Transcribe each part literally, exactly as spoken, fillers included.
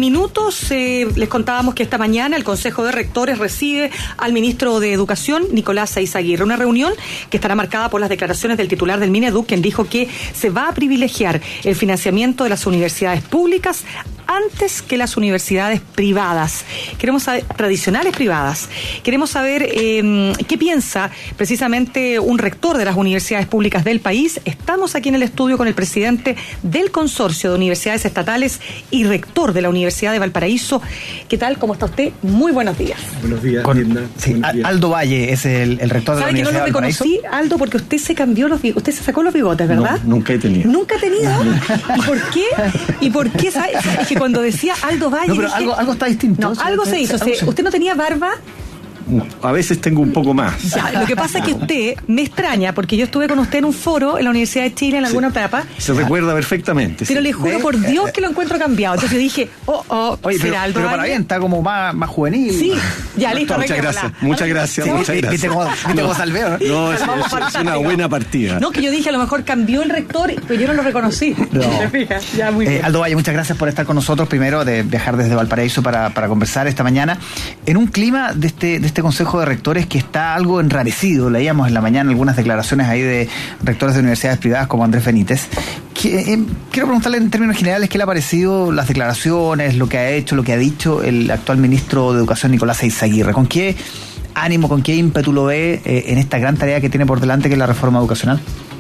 minutos eh, les contábamos que esta mañana el Consejo de Rectores recibe al ministro de Educación, Nicolás Eizaguirre, una reunión que estará marcada por las declaraciones del titular del Mineduc, quien dijo que se va a privilegiar el financiamiento de las universidades públicas antes que las universidades privadas. Queremos saber, tradicionales privadas. Queremos saber eh, qué piensa precisamente un rector de las universidades públicas del país. Estamos aquí en el estudio con el presidente del Consorcio de Universidades Estatales y rector de la Universidad de Valparaíso. ¿Qué tal? ¿Cómo está usted? Muy buenos días. Buenos días, con, Linda. Sí, buenos días. Aldo Valle es el, el rector de la Universidad de Valparaíso. ¿Sabe que no lo reconocí, Aldo, porque usted se cambió los bigotes? Usted se sacó los bigotes, ¿verdad? No, nunca he tenido. ¿Nunca ha tenido? ¿Y por qué? ¿Y por qué? ¿Sabe? Es que cuando decía Aldo Valle... No, pero dije, algo, algo está distinto. No, o sea, algo se hizo. algo Se, ¿Usted no tenía barba? A veces tengo un poco más. Ya, lo que pasa es que usted me extraña, porque yo estuve con usted en un foro en la Universidad de Chile en alguna Sí, etapa. Se recuerda perfectamente. Pero sí. le juro por Dios que lo encuentro cambiado. Entonces yo dije, oh, oh, Oye, pero, será Aldo pero para Valle. bien, está como más, más juvenil. Sí, ya listo. Muchas arreglémosla. gracias, muchas gracias, Sí, muchas viste gracias. cómo- viste cómo salveo, ¿no? No, es, Vamos es- es fantástico. una buena partida. No, que yo dije, a lo mejor cambió el rector, pero yo no lo reconocí. No. ¿Te fijas? Ya, muy Eh, bien. Aldo Valle, muchas gracias por estar con nosotros. Primero, de viajar desde Valparaíso para, para conversar esta mañana. En un clima de este, de este Consejo de Rectores que está algo enrarecido, leíamos en la mañana algunas declaraciones ahí de rectores de universidades privadas como Andrés Benítez. Que, eh, quiero preguntarle en términos generales qué le ha parecido las declaraciones, lo que ha hecho, lo que ha dicho el actual ministro de Educación, Nicolás Eizaguirre. ¿Con qué ánimo, con qué ímpetu lo ve eh, en esta gran tarea que tiene por delante, que es la reforma educacional?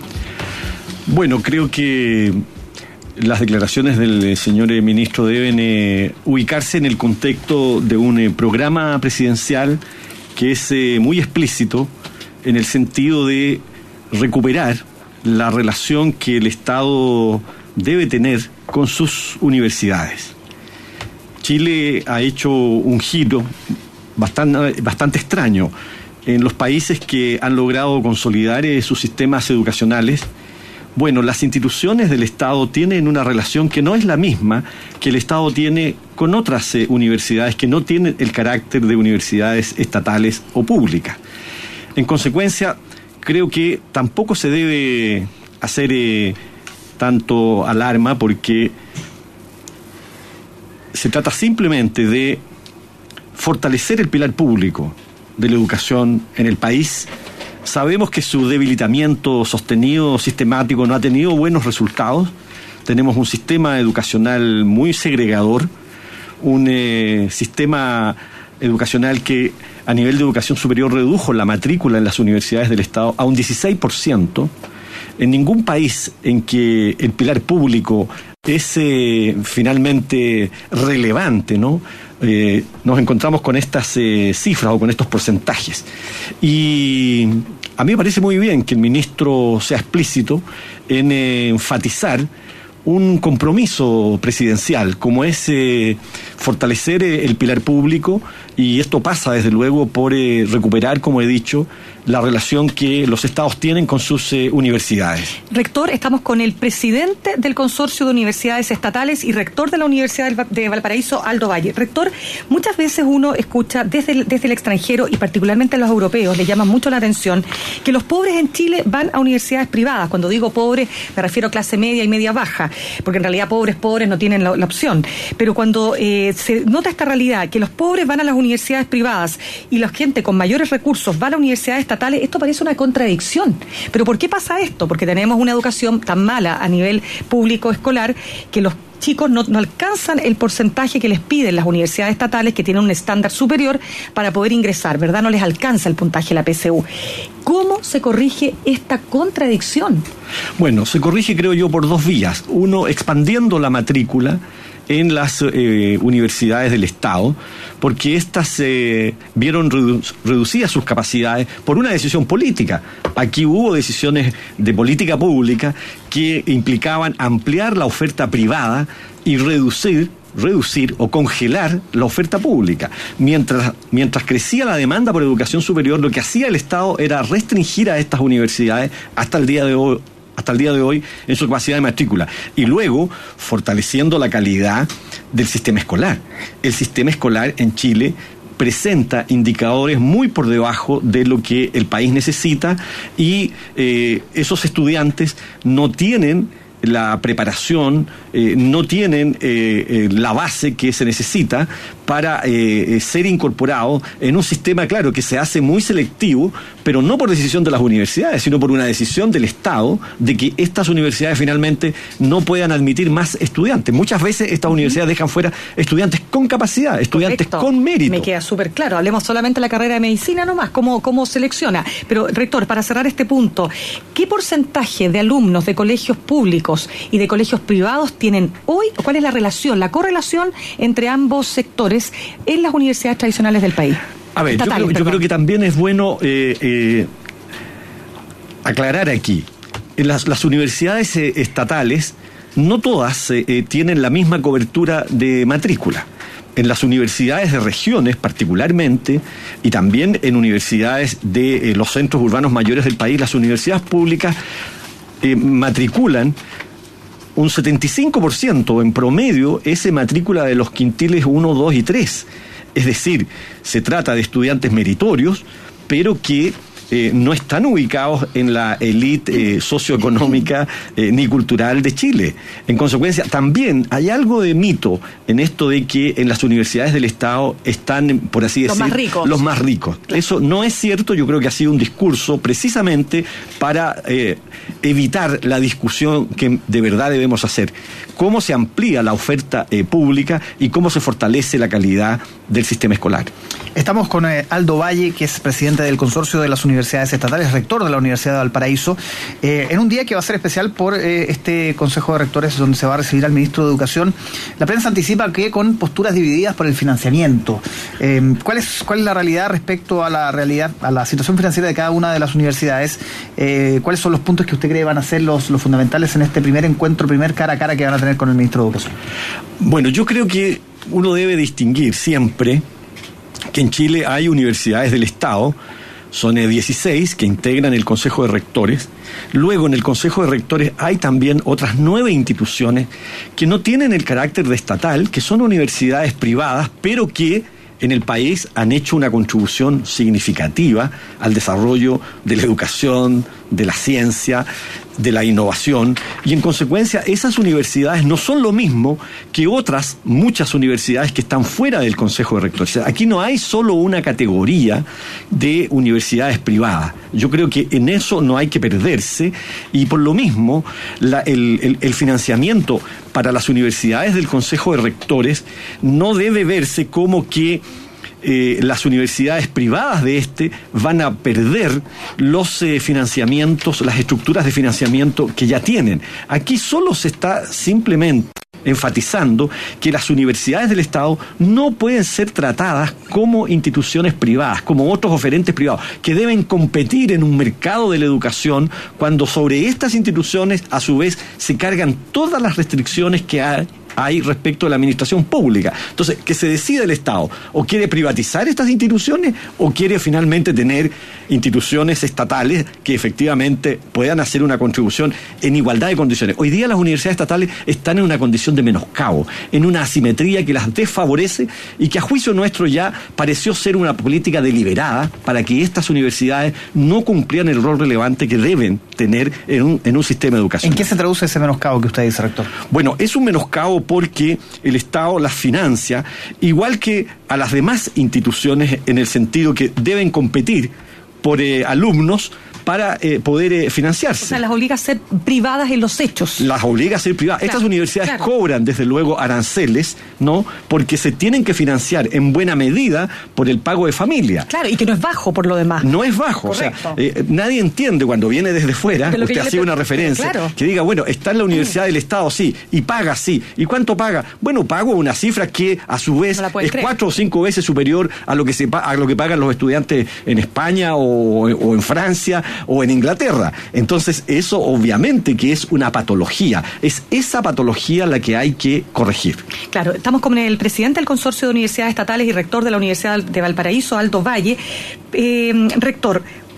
Bueno, creo que las declaraciones del eh, señor eh, ministro deben eh, ubicarse en el contexto de un eh, programa presidencial que es eh, muy explícito en el sentido de recuperar la relación que el Estado debe tener con sus universidades. Chile ha hecho un giro bastante, bastante extraño en los países que han logrado consolidar eh, sus sistemas educacionales. Bueno, las instituciones del Estado tienen una relación que no es la misma que el Estado tiene con otras eh, universidades que no tienen el carácter de universidades estatales o públicas. En consecuencia, creo que tampoco se debe hacer eh, tanto alarma, porque se trata simplemente de fortalecer el pilar público de la educación en el país. Sabemos que su debilitamiento sostenido, sistemático, no ha tenido buenos resultados. Tenemos un sistema educacional muy segregador, un eh, sistema educacional que a nivel de educación superior redujo la matrícula en las universidades del Estado a un dieciséis por ciento. En ningún país en que el pilar público es eh, finalmente relevante, ¿no? Eh, nos encontramos con estas eh, cifras o con estos porcentajes. Y a mí me parece muy bien que el ministro sea explícito en eh, enfatizar un compromiso presidencial, como es eh, fortalecer eh, el pilar público, y esto pasa desde luego por eh, recuperar, como he dicho, la relación que los estados tienen con sus eh, universidades. Rector, estamos con el presidente del Consorcio de Universidades Estatales y rector de la Universidad de Valparaíso, Aldo Valle. Rector, muchas veces uno escucha desde el, desde el extranjero, y particularmente a los europeos, le llama mucho la atención que los pobres en Chile van a universidades privadas. Cuando digo pobres, me refiero a clase media y media baja, porque en realidad pobres, pobres no tienen la, la opción. Pero cuando eh, se nota esta realidad, que los pobres van a las universidades privadas y la gente con mayores recursos va a las universidades estatales, esto parece una contradicción. ¿Pero por qué pasa esto? Porque tenemos una educación tan mala a nivel público escolar que los chicos no, no alcanzan el porcentaje que les piden las universidades estatales, que tienen un estándar superior para poder ingresar, ¿verdad? No les alcanza el puntaje de la P S U. ¿Cómo se corrige esta contradicción? Bueno, se corrige, creo yo, por dos vías. Uno, expandiendo la matrícula en las eh, universidades del Estado, porque éstas eh, vieron redu reducidas sus capacidades por una decisión política. Aquí hubo decisiones de política pública que implicaban ampliar la oferta privada y reducir reducir o congelar la oferta pública. Mientras, mientras crecía la demanda por educación superior, lo que hacía el Estado era restringir a estas universidades hasta el día de hoy hasta el día de hoy en su capacidad de matrícula, y luego fortaleciendo la calidad del sistema escolar. El sistema escolar en Chile presenta indicadores muy por debajo de lo que el país necesita, y eh, esos estudiantes no tienen la preparación, eh, no tienen eh, eh, la base que se necesita para eh, ser incorporados en un sistema, claro, que se hace muy selectivo, pero no por decisión de las universidades, sino por una decisión del Estado de que estas universidades finalmente no puedan admitir más estudiantes. Muchas veces estas uh-huh. universidades dejan fuera estudiantes con capacidad, estudiantes Correcto. con mérito. Me queda súper claro. Hablemos solamente de la carrera de medicina nomás, cómo, cómo selecciona. Pero, rector, para cerrar este punto, ¿qué porcentaje de alumnos de colegios públicos y de colegios privados tienen hoy? ¿Cuál es la relación, la correlación entre ambos sectores en las universidades tradicionales del país? A ver, yo creo, yo creo que también es bueno eh, eh, aclarar aquí. En las, las universidades eh, estatales, no todas eh, eh, tienen la misma cobertura de matrícula. En las universidades de regiones particularmente, y también en universidades de eh, los centros urbanos mayores del país, las universidades públicas eh, matriculan un setenta y cinco por ciento en promedio ese matrícula de los quintiles uno, dos y tres. Es decir, se trata de estudiantes meritorios, pero que eh, no están ubicados en la élite eh, socioeconómica eh, ni cultural de Chile. En consecuencia, también hay algo de mito en esto de que en las universidades del Estado están, por así decir, los más ricos. Los más ricos. Claro. Eso no es cierto. Yo creo que ha sido un discurso precisamente para eh, evitar la discusión que de verdad debemos hacer. Cómo se amplía la oferta eh, pública y cómo se fortalece la calidad del sistema escolar. Estamos con eh, Aldo Valle, que es presidente del Consorcio de las Universidades Estatales, rector de la Universidad de Valparaíso, eh, en un día que va a ser especial por eh, este Consejo de Rectores, donde se va a recibir al ministro de Educación. La prensa anticipa que con posturas divididas por el financiamiento. Eh, ¿cuál es, cuál es la realidad respecto a la realidad, a la situación financiera de cada una de las universidades? Eh, ¿Cuáles son los puntos que usted cree van a ser los, los fundamentales en este primer encuentro, primer cara a cara que van a tener con el ministro de Educación? Bueno, yo creo que uno debe distinguir siempre que en Chile hay universidades del Estado, son dieciséis que integran el Consejo de Rectores. Luego en el Consejo de Rectores hay también otras nueve instituciones que no tienen el carácter de estatal, que son universidades privadas, pero que en el país han hecho una contribución significativa al desarrollo de la educación, de la ciencia, de la innovación, y en consecuencia esas universidades no son lo mismo que otras muchas universidades que están fuera del Consejo de Rectores. Aquí no hay solo una categoría de universidades privadas. Yo creo que en eso no hay que perderse, y por lo mismo la, el, el, el financiamiento para las universidades del Consejo de Rectores no debe verse como que Eh, las universidades privadas de este van a perder los eh, financiamientos, las estructuras de financiamiento que ya tienen. Aquí solo se está simplemente enfatizando que las universidades del Estado no pueden ser tratadas como instituciones privadas, como otros oferentes privados, que deben competir en un mercado de la educación cuando sobre estas instituciones, a su vez, se cargan todas las restricciones que hay hay respecto a la administración pública. Entonces, que se decida el Estado, o quiere privatizar estas instituciones, o quiere finalmente tener instituciones estatales que efectivamente puedan hacer una contribución en igualdad de condiciones. Hoy día las universidades estatales están en una condición de menoscabo, en una asimetría que las desfavorece y que a juicio nuestro ya pareció ser una política deliberada para que estas universidades no cumplieran el rol relevante que deben tener en un, en un sistema de educación. ¿En qué se traduce ese menoscabo que usted dice, rector? Bueno, es un menoscabo porque el Estado las financia, igual que a las demás instituciones, en el sentido que deben competir por eh, alumnos para eh, poder eh, financiarse. O sea, las obliga a ser privadas en los hechos. Las obliga a ser privadas. Claro, estas universidades claro. cobran, desde luego, aranceles, ¿no? Porque se tienen que financiar en buena medida por el pago de familia. Claro, y que no es bajo por lo demás. No es bajo. Correcto. O sea, eh, nadie entiende cuando viene desde fuera, usted hace una referencia, claro. que diga, bueno, está en la Universidad mm. del Estado, sí, y paga, sí. ¿Y cuánto paga? Bueno, pago una cifra que, a su vez, no es creer. cuatro o cinco veces superior a lo que se a lo que pagan los estudiantes en España o, o en Francia o en Inglaterra. Entonces, eso obviamente que es una patología. Es esa patología la que hay que corregir. Claro, estamos con el presidente del Consorcio de Universidades Estatales y rector de la Universidad de Valparaíso, Aldo Valle. Eh, rector,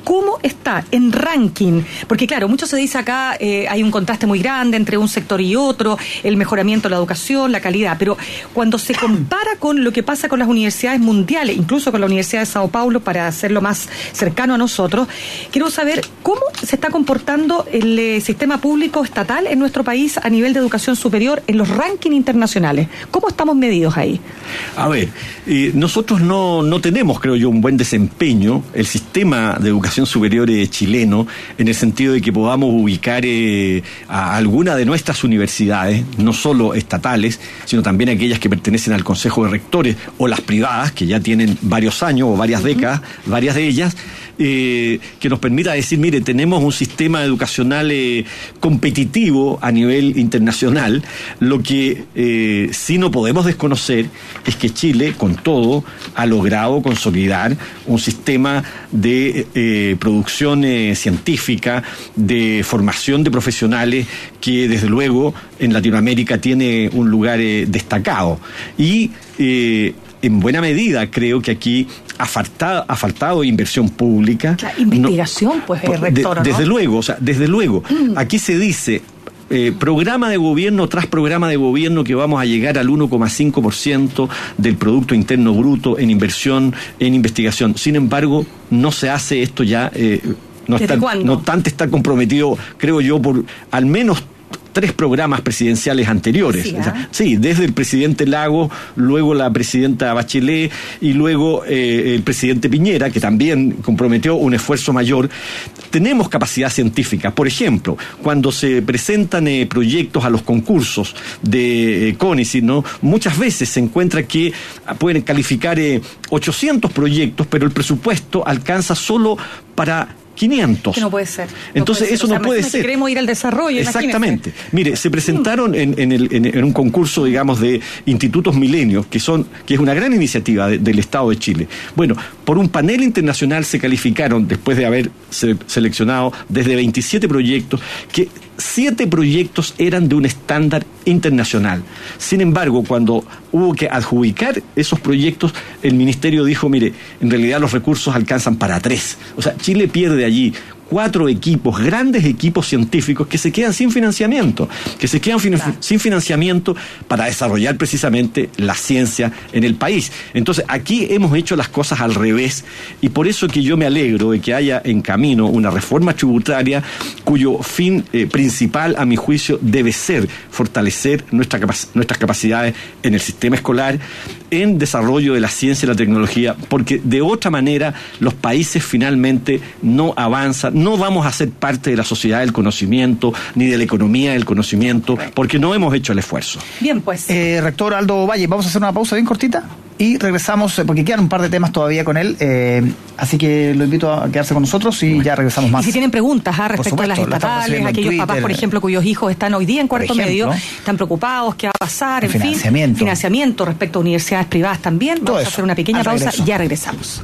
¿cómo está en ranking? Porque claro, mucho se dice acá, eh, hay un contraste muy grande entre un sector y otro, el mejoramiento de la educación, la calidad, pero cuando se compara con lo que pasa con las universidades mundiales, incluso con la Universidad de Sao Paulo, para hacerlo más cercano a nosotros, quiero saber cómo se está comportando el eh, sistema público estatal en nuestro país a nivel de educación superior en los rankings internacionales. ¿Cómo estamos medidos ahí? A ver, eh, nosotros no, no tenemos, creo yo, un buen desempeño, el sistema de educación superior eh, chileno, en el sentido de que podamos ubicar eh, a alguna de nuestras universidades, no solo estatales, sino también aquellas que pertenecen al Consejo de Rectores, o las privadas, que ya tienen varios años o varias décadas, uh-huh. varias de ellas, eh, que nos permita decir, mire, tenemos un sistema educacional eh, competitivo a nivel internacional. Lo que eh, sí no podemos desconocer es que Chile, con todo, ha logrado consolidar un sistema de eh, producción eh, científica, de formación de profesionales, que desde luego en Latinoamérica tiene un lugar eh, destacado. Y eh, en buena medida creo que aquí ha faltado, ha faltado inversión pública. La investigación, no, pues, eh, rector, de, ¿no? Desde luego, o sea, desde luego, mm. aquí se dice... Eh, programa de gobierno tras programa de gobierno que vamos a llegar al uno coma cinco por ciento del Producto Interno Bruto en inversión, en investigación. Sin embargo, no se hace esto ya, eh, no, está, no obstante está comprometido, creo yo, por al menos tres programas presidenciales anteriores. Sí, ¿eh? O sea, sí, desde el presidente Lagos, luego la presidenta Bachelet y luego eh, el presidente Piñera, que también comprometió un esfuerzo mayor. Tenemos capacidad científica. Por ejemplo, cuando se presentan eh, proyectos a los concursos de eh, CONICET, ¿no? Muchas veces se encuentra que pueden calificar eh, ochocientos proyectos, pero el presupuesto alcanza solo para quinientos. Que no puede ser. Entonces, no puede ser. eso o sea, no puede ser. Queremos ir al desarrollo. Exactamente. Imagínese. Mire, se presentaron en, en, el, en, en un concurso, digamos, de institutos milenios, que son, que es una gran iniciativa de, del Estado de Chile. Bueno, por un panel internacional se calificaron, después de haber se, seleccionado desde veintisiete proyectos, que siete proyectos eran de un estándar internacional. Sin embargo, cuando hubo que adjudicar esos proyectos, el ministerio dijo, mire, en realidad los recursos alcanzan para tres. O sea, Chile pierde allí cuatro equipos, grandes equipos científicos que se quedan sin financiamiento, que se quedan fin- sin financiamiento para desarrollar precisamente la ciencia en el país. Entonces, aquí hemos hecho las cosas al revés, y por eso que yo me alegro de que haya en camino una reforma tributaria cuyo fin eh, principal, a mi juicio, debe ser fortalecer nuestra capac- nuestras capacidades en el sistema escolar, en desarrollo de la ciencia y la tecnología, porque de otra manera los países finalmente no avanzan. No vamos a ser parte de la sociedad del conocimiento, ni de la economía del conocimiento, porque no hemos hecho el esfuerzo. Bien, pues. Eh, rector Aldo Valle, vamos a hacer una pausa bien cortita y regresamos, porque quedan un par de temas todavía con él, eh, así que lo invito a quedarse con nosotros y ya regresamos más. Y si tienen preguntas ¿ah? respecto supuesto, a las estatales, aquellos Twitter, papás, por ejemplo, cuyos hijos están hoy día en cuarto ejemplo, medio, están preocupados, qué va a pasar, en financiamiento. fin, financiamiento respecto a universidades privadas también. Vamos a hacer una pequeña pausa y ya regresamos.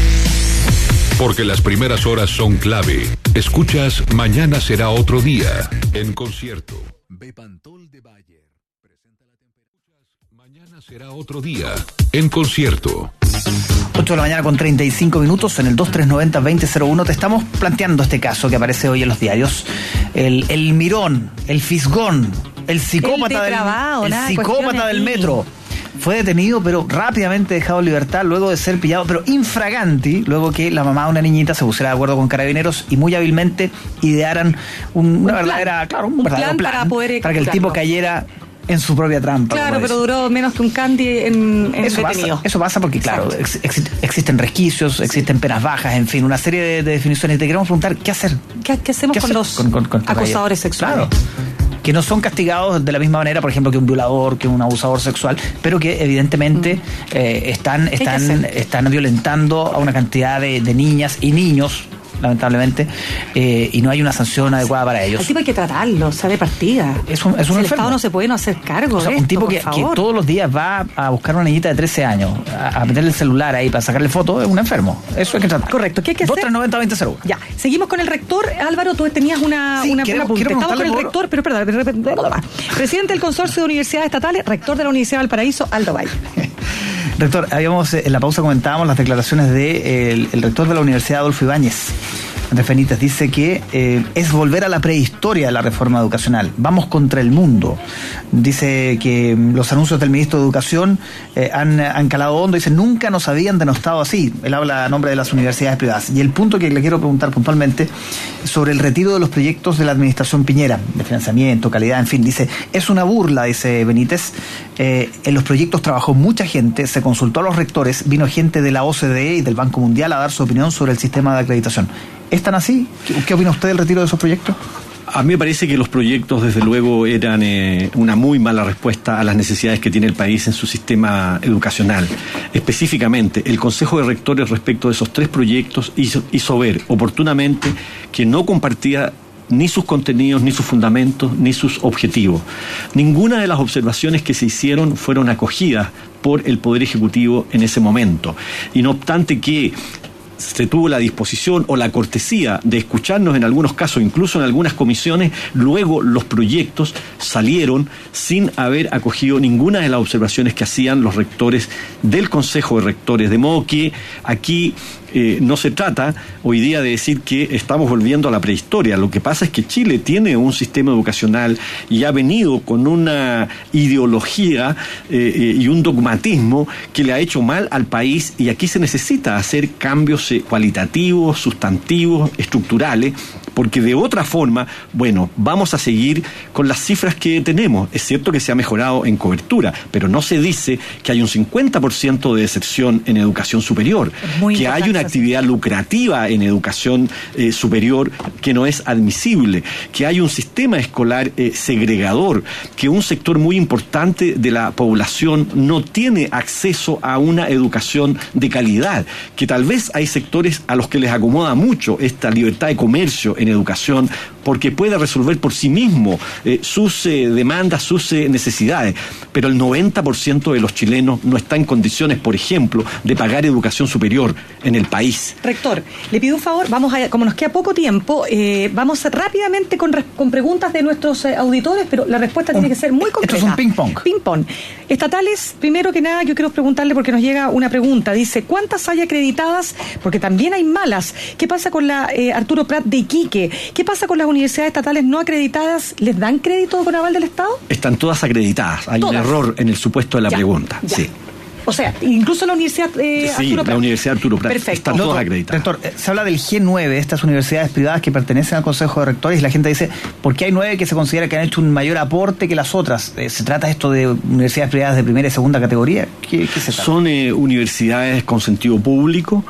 Porque las primeras horas son clave. Escuchas Mañana será otro día en concierto. Bepantol de Bayer presenta la temperatura. Mañana será otro día en concierto. ocho de la mañana con treinta y cinco minutos en el dos tres nueve cero, veinte cero uno. Te estamos planteando este caso que aparece hoy en los diarios. El, el mirón, el fisgón, el psicópata, el depravado, del, el psicópata del metro. Fue detenido, pero rápidamente dejado en libertad luego de ser pillado, pero infraganti, luego que la mamá de una niñita se pusiera de acuerdo con Carabineros y muy hábilmente idearan un, una un verdadera, claro, un, un verdadero plan, plan para, poder para que el tipo cayera en su propia trampa. Claro, pero duró menos que un candy en, en eso detenido. Pasa, eso pasa porque, claro, ex, ex, existen resquicios, existen penas bajas, en fin, una serie de, de definiciones. Te queremos preguntar, ¿qué hacer? ¿Qué, qué hacemos ¿Qué con hacer? los con, con, con acosadores sexuales? Claro. Que no son castigados de la misma manera, por ejemplo, que un violador, que un abusador sexual, pero que evidentemente mm. eh, están, están, están violentando a una cantidad de, de niñas y niños, lamentablemente, eh, y no hay una sanción adecuada para ellos. El tipo hay que tratarlo, o sea, de partida. Es un, es un si el enfermo. Estado no se puede no hacer cargo o sea, de un esto, tipo que, que todos los días va a buscar a una niñita de trece años, a, a meterle el celular ahí para sacarle fotos, es un enfermo. Eso hay que tratar. Correcto. ¿Qué hay que hacer? dos tres nueve cero, veinte cero uno. Ya. Seguimos con el rector. Álvaro, tú tenías una, sí, una, quiero, una quiero Estamos con el por... rector, pero perdón, presidente del Consorcio de Universidades Estatales, rector de la Universidad de Valparaíso, Aldo Valle. Rector, habíamos en la pausa comentábamos las declaraciones del de el, el rector de la Universidad, Adolfo Ibáñez, Andrés Benítez, dice que eh, es volver a la prehistoria de la reforma educacional. Vamos contra el mundo. Dice que los anuncios del ministro de Educación eh, han, han calado hondo. Dice, nunca nos habían denostado así. Él habla a nombre de las universidades privadas. Y el punto que le quiero preguntar puntualmente sobre el retiro de los proyectos de la administración Piñera, de financiamiento, calidad, en fin. Dice, es una burla, dice Benítez. Eh, en los proyectos trabajó mucha gente, se consultó a los rectores, vino gente de la O C D E y del Banco Mundial a dar su opinión sobre el sistema de acreditación. ¿Es tan así? ¿Qué, qué opina usted del retiro de esos proyectos? A mí me parece que los proyectos, desde luego, eran eh, una muy mala respuesta a las necesidades que tiene el país en su sistema educacional. Específicamente, el Consejo de Rectores respecto de esos tres proyectos hizo, hizo ver oportunamente que no compartía ni sus contenidos, ni sus fundamentos, ni sus objetivos. Ninguna de las observaciones que se hicieron fueron acogidas por el Poder Ejecutivo en ese momento. Y no obstante que se tuvo la disposición o la cortesía de escucharnos en algunos casos, incluso en algunas comisiones, luego los proyectos salieron sin haber acogido ninguna de las observaciones que hacían los rectores del Consejo de Rectores, de modo que aquí eh, no se trata hoy día de decir que estamos volviendo a la prehistoria. Lo que pasa es que Chile tiene un sistema educacional y ha venido con una ideología eh, eh, y un dogmatismo que le ha hecho mal al país, y aquí se necesita hacer cambios cualitativos, sustantivos, estructurales, porque de otra forma, bueno, vamos a seguir con las cifras que tenemos. Es cierto que se ha mejorado en cobertura, pero no se dice que hay un cincuenta por ciento de deserción en educación superior, que hay una actividad lucrativa en educación eh, superior que no es admisible, que hay un sistema escolar eh, segregador, que un sector muy importante de la población no tiene acceso a una educación de calidad, que tal vez hay sectores a los que les acomoda mucho esta libertad de comercio en educación, porque puede resolver por sí mismo eh, sus eh, demandas, sus eh, necesidades, pero el noventa por ciento de los chilenos no está en condiciones, por ejemplo, de pagar educación superior en el país. Rector, le pido un favor, vamos a, como nos queda poco tiempo, eh, vamos a, rápidamente con, con preguntas de nuestros eh, auditores, pero la respuesta un, tiene que ser muy concreta. Esto es un ping-pong. Ping-pong. Estatales, primero que nada, yo quiero preguntarle, porque nos llega una pregunta, dice, ¿cuántas hay acreditadas? Porque también hay malas. ¿Qué pasa con la eh, Arturo Prat de Iquique? ¿Qué pasa con las universidades estatales no acreditadas? ¿Les dan crédito con aval del Estado? Están todas acreditadas. Hay todas. Un error en el supuesto de la ya, pregunta. Ya. Sí. O sea, incluso la Universidad eh, sí, Arturo Prat. la Universidad Arturo Prat. Perfecto. Están todas acreditadas. Rector, se habla del G nueve, estas universidades privadas que pertenecen al Consejo de Rectores, y la gente dice, ¿por qué hay nueve que se considera que han hecho un mayor aporte que las otras? ¿Se trata esto de universidades privadas de primera y segunda categoría? ¿Qué, qué se trata? Son eh, universidades con sentido público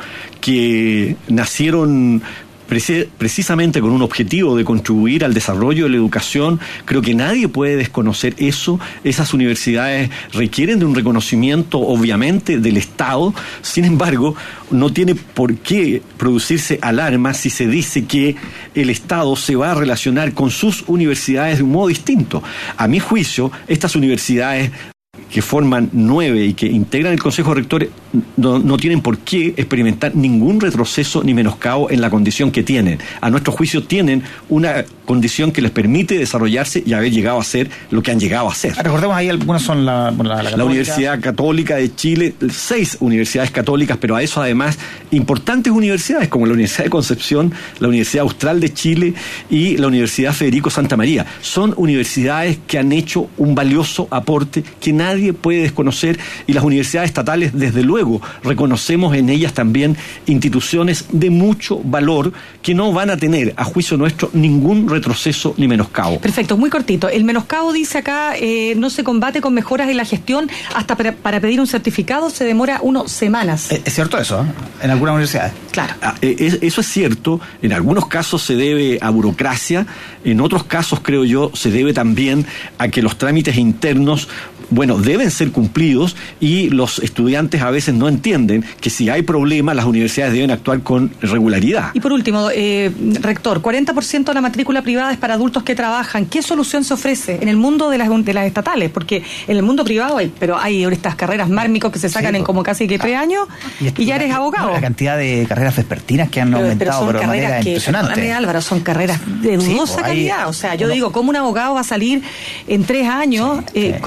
que nacieron precisamente con un objetivo de contribuir al desarrollo de la educación. Creo que nadie puede desconocer eso. Esas universidades requieren de un reconocimiento, obviamente, del Estado. Sin embargo, no tiene por qué producirse alarma si se dice que el Estado se va a relacionar con sus universidades de un modo distinto. A mi juicio, estas universidades que forman nueve y que integran el Consejo de Rectores no, no tienen por qué experimentar ningún retroceso ni menoscabo en la condición que tienen. A nuestro juicio tienen una condición que les permite desarrollarse y haber llegado a ser lo que han llegado a ser. Recordemos ahí, algunas son la, la, la, la Universidad Católica de Chile, seis universidades católicas, pero a eso además importantes universidades como la Universidad de Concepción, la Universidad Austral de Chile y la Universidad Federico Santa María. Son universidades que han hecho un valioso aporte que nadie puede desconocer, y las universidades estatales, desde luego, reconocemos en ellas también instituciones de mucho valor que no van a tener, a juicio nuestro, ningún retroceso ni menoscabo. Perfecto, muy cortito. El menoscabo, dice acá, eh, no se combate con mejoras en la gestión, hasta para, para pedir un certificado se demora unas semanas. ¿Es cierto eso? ¿eh? En algunas universidades. Claro. Ah, eh, eso es cierto. En algunos casos se debe a burocracia, en otros casos, creo yo, se debe también a que los trámites internos, bueno, deben ser cumplidos, y los estudiantes a veces no entienden que si hay problemas las universidades deben actuar con regularidad. Y por último, eh, rector, cuarenta por ciento de la matrícula privada es para adultos que trabajan. ¿Qué solución se ofrece en el mundo de las, de las estatales? Porque en el mundo privado hay, pero hay estas carreras mármicos que se sacan sí, en como casi que tres años y, y ya eres abogado. La cantidad de carreras vespertinas que han pero, aumentado pero, pero de manera que, impresionante. Álvaro, son carreras de dudosa sí, calidad. Hay, o sea, yo uno, digo, ¿cómo un abogado va a salir en tres años? Sí, eh, sí. Con, no,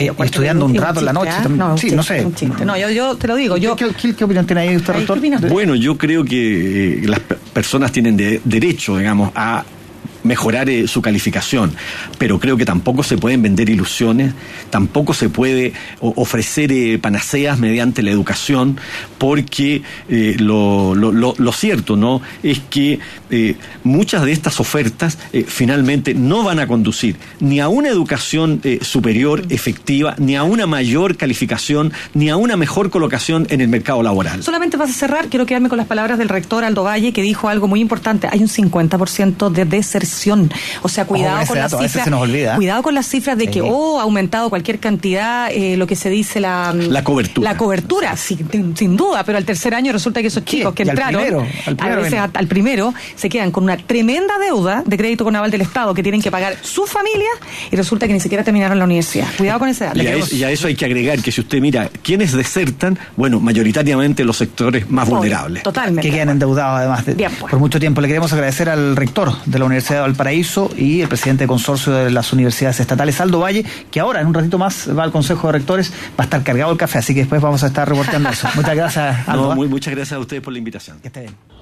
Eh, yo estudiando un rato en la chiste, noche ¿eh? también. No, sí, chiste, no sé. Un chiste. No, yo, yo te lo digo. Yo, ¿Qué, qué, qué opinión tiene ahí usted, rector? ¿Qué opina? Bueno, yo creo que eh, las pe- personas tienen de- derecho, digamos, a mejorar eh, su calificación, pero creo que tampoco se pueden vender ilusiones, tampoco se puede o- ofrecer eh, panaceas mediante la educación, porque eh, lo, lo, lo, lo cierto, ¿no?, es que eh, muchas de estas ofertas eh, finalmente no van a conducir ni a una educación eh, superior efectiva, ni a una mayor calificación, ni a una mejor colocación en el mercado laboral. Solamente vas a cerrar, quiero quedarme con las palabras del rector Aldo Valle, que dijo algo muy importante. Hay un cincuenta por ciento de deserción. O sea, cuidado Ojo, con ese las dato, a veces cifras. se nos olvida. Cuidado con las cifras de Sí. que, oh, ha aumentado cualquier cantidad, eh, lo que se dice la... La cobertura. La cobertura, sin, sin duda, pero al tercer año resulta que esos chicos que Y al entraron, primero, al primero a veces viene. a- al primero, se quedan con una tremenda deuda de crédito con aval del Estado que tienen que pagar su familia y resulta que ni siquiera terminaron la universidad. Cuidado con ese dato. Y a, eso, y a eso hay que agregar que si usted mira quiénes desertan, bueno, mayoritariamente los sectores más Obvio, vulnerables. Totalmente. Que quedan endeudados además de, Bien, pues. por mucho tiempo. Le queremos agradecer al rector de la Universidad de Valparaíso y el presidente de consorcio de las universidades estatales, Aldo Valle, que ahora en un ratito más va al Consejo de Rectores, va a estar cargado el café, así que después vamos a estar reporteando eso. Muchas gracias, Aldo. No, muy, muchas gracias a ustedes por la invitación. Que esté bien.